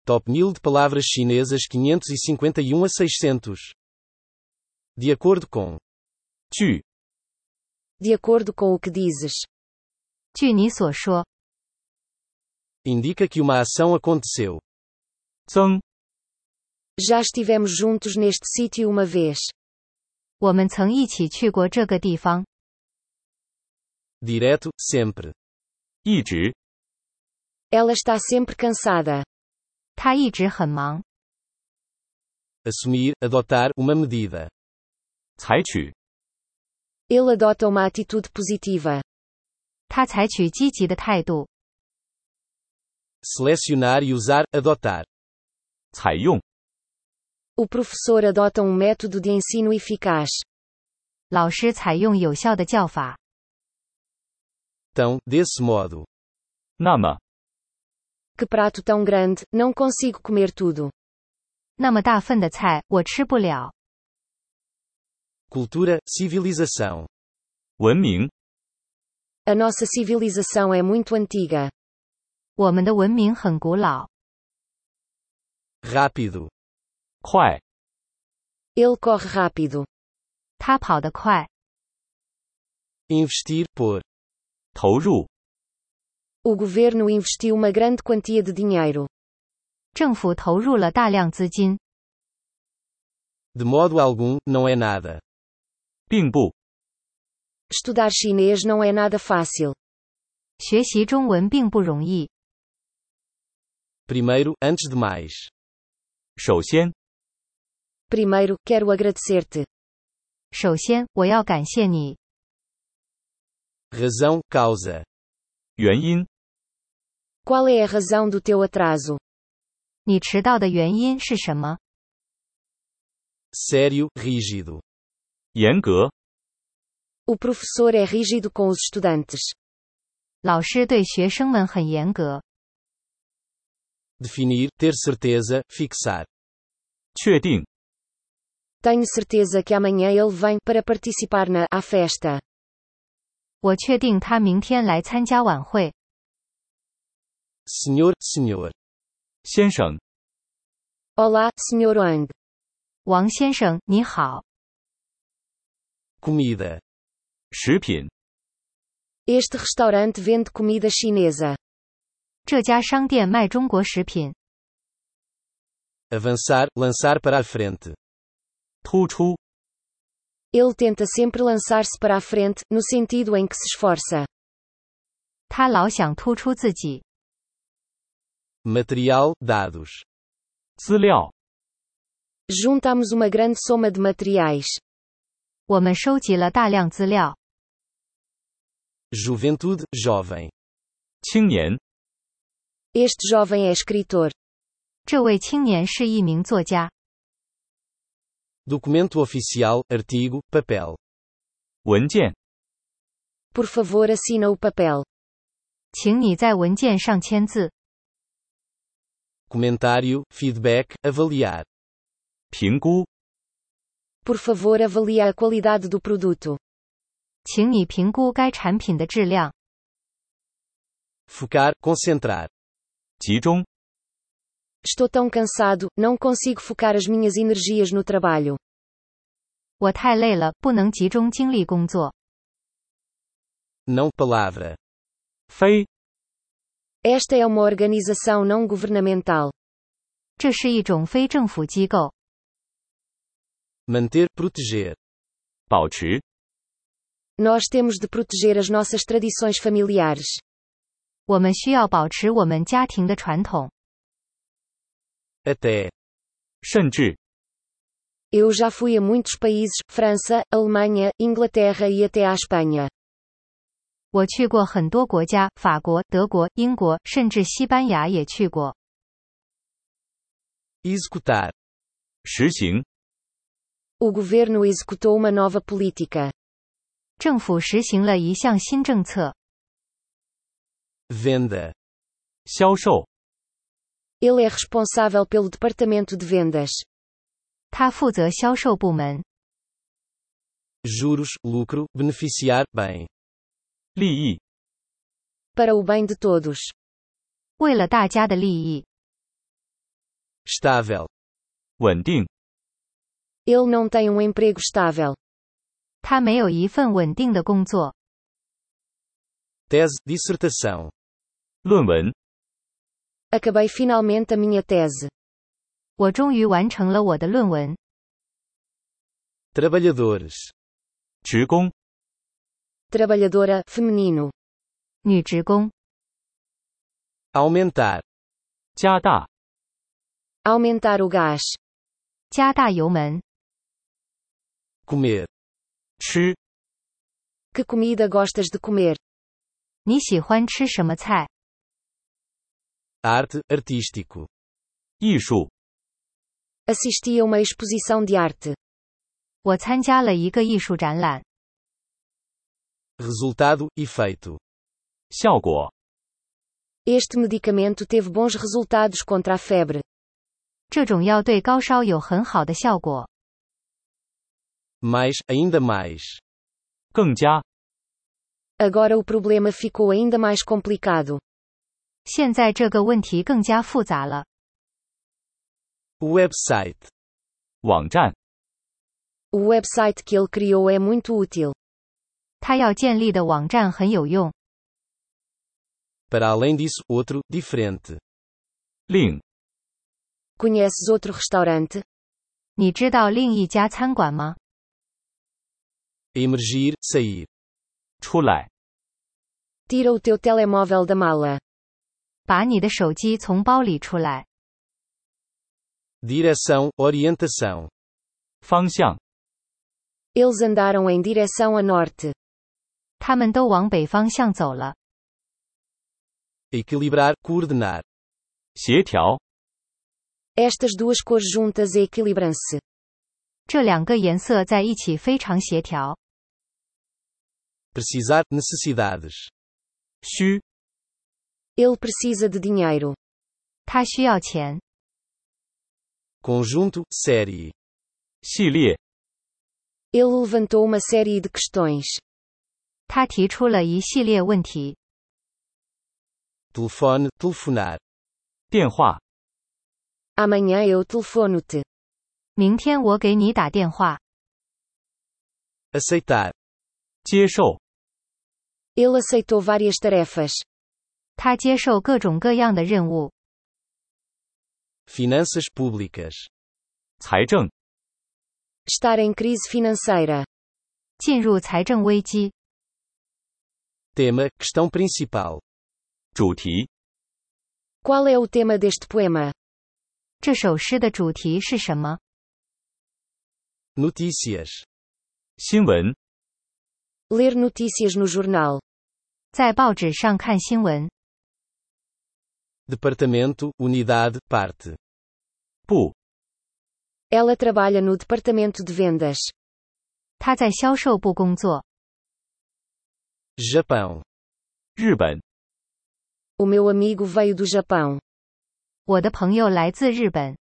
Top 1000 de palavras chinesas 551 a 600. De acordo com. 据 De acordo com o que dizes. 据你所说， Indica que uma ação aconteceu. 增 Já estivemos juntos neste sítio uma vez. 我们曾一起去过这个地方。 Direto, sempre. 一直 Ela está sempre cansada. 他一直很忙。 Assumir, adotar, uma medida. 采取 Ele adota uma atitude positiva. 他采取积极的态度。 Selecionar e usar, adotar. 采用 O professor adota um método de ensino eficaz. 老师采用有效的教法。 Tão, desse modo. 那么 Que prato tão grande, não consigo comer tudo. 那么大份的菜，我吃不了。 Cultura, civilização. 文明 A nossa civilização é muito antiga. 我们的文明很古老。 Rápido. 快 Ele corre rápido. 他跑得快。 Investir, pôr. 投入 O governo investiu uma grande quantia de dinheiro. 政府投入了大量资金。 De modo algum, não é nada. 并不 Estudar chinês não é nada fácil. 学习中文并不容易。 Primeiro, antes de mais. 首先 Primeiro, quero agradecer-te. 首先，我要感谢你。 Razão, causa. 原因 Qual é a razão do teu atraso? 你迟到的原因是什么？ Sério, rígido. 严格 O professor é rígido com os estudantes. 老师对学生们很严格。 Definir, ter certeza, fixar. 确定 Tenho certeza que amanhã ele vem para participar na à festa. 我确定他明天来参加晚会。 Senhor, senhor. 先生 Olá, Sr. Wang. 王先生，你好。 Comida. 食品 Este restaurante vende comida chinesa. 这家商店卖中国食品。 Avançar, lançar para a frente. 突出 Ele tenta sempre lançar-se para a frente, no sentido em que se esforça. 他老想突出自己。 Material, dados. 资料 Juntamos uma grande soma de materiais. 我们收集了大量资料。 Juventude, jovem. 青年 Este jovem é escritor. 这位青年是一名作家。 Documento oficial, artigo, papel. 文件 Por favor, assina o papel. 请你在文件上签字。 Comentário, feedback, avaliar. 评估 Por favor, avalie a qualidade do produto. 请你评估该产品的质量。 Focar, concentrar. 集中 Estou tão cansado, não consigo focar as minhas energias no trabalho. 我太累了，不能集中精力工作。 Não palavra. 非 Esta é uma organização não governamental. 这是一种非政府机构。 Manter, proteger. 保持 Nós temos de proteger as nossas tradições familiares. 我们需要保持我们家庭的传统。 Até. 甚至 Eu já fui a muitos países, França, Alemanha, Inglaterra e até à Espanha. 我去过很多国家，法国、德国、英国，甚至西班牙也去过。 Executar. 实行 O governo executou uma nova política. 政府实行了一项新政策。 Venda. 销售 Ele é responsável pelo departamento de vendas. 他负责销售部门。 Juros, lucro, beneficiar, bem. 利益 Para o bem de todos. 为了大家的利益。 Estável. 稳定， Ele não tem um emprego estável. 他没有一份稳定的工作。 Tese, dissertação. 论文， Acabei finalmente a minha tese. 我终于完成了我的论文。 Trabalhadores. 职工， Trabalhadora, feminino. 女职工。 Aumentar. 加大， Aumentar o gás. 加大油门。 Comer. 吃， Que comida gostas de comer? 你喜欢吃什么菜？ Arte, artístico. 艺术， Assisti a uma exposição de arte. 我参加了一个艺术展览。 Resultado, efeito. 效果， Este medicamento teve bons resultados contra a febre. 这种药对高烧有很好的效果。 Mais, ainda mais. 更加， Agora o problema ficou ainda mais complicado. 现在这个问题更加复杂了。 Website. 网站， O website que ele criou é muito útil. 他要建立的网站很有用。 Para além disso, outro, diferente. 另， Conheces outro restaurante? 你知道另一家餐馆吗？ Emergir, sair. 出来， Tira o teu telemóvel da mala. 把你的手机从包里出来。 Direção, orientação. 方向， Eles andaram em direção a norte. 他们都往北方向走了。 Equilibrar, coordenar. 协调， Estas duas cores juntas equilibram-se. 这两个颜色在一起非常协调。 Precisar, necessidades. 需， Ele precisa de dinheiro. 他需要钱。 Conjunto, série. 系列， Ele levantou uma série de questões. 他提出了一系列问题。 Telefone, telefonar. 电话， Amanhã eu telefono-te. 明天我给你打电话。 Aceitar. 接受， Ele aceitou várias tarefas. 他接受各种各样的任务。 Finanças públicas. 财政， Estar em crise financeira. 进入财政危机。 Tema, questão principal. 主题， Qual é o tema deste poema? 这首诗的主题是什么？ Notícias. 新闻， Ler notícias no jornal. 在报纸上看新闻。 Departamento, unidade, parte. 部， Ela trabalha no departamento de vendas. 他在销售部工作。 Japão. 日本， O meu amigo veio do Japão. 我的朋友来自日本。